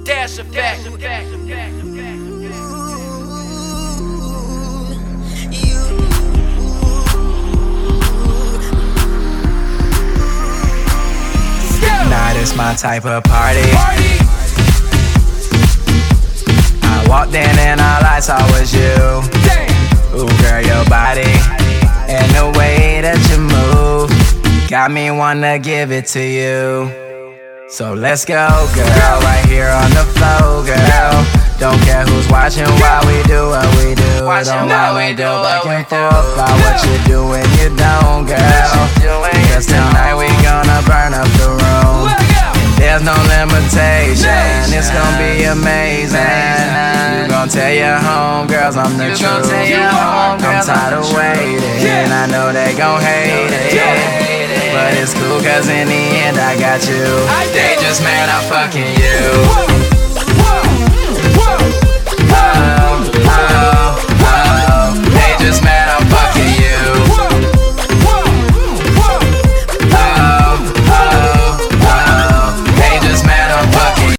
Dash effect. Nah, this my type of party. I walked in and all I saw was you. Ooh, girl, your body and the way that you move got me wanna give it to you. So let's go, girl, right here on the floor, girl. Don't care who's watching while we do what we do. Don't mind we do back and forth about what you do and you don't, girl. Cause tonight we gonna burn up the room. There's no limitation, it's gonna be amazing. You gon' tell your homegirls I'm the truth. I'm tired of waiting, I know they gon' hate it, but it's cool cause in the end I got you. They just mad I'm fucking you.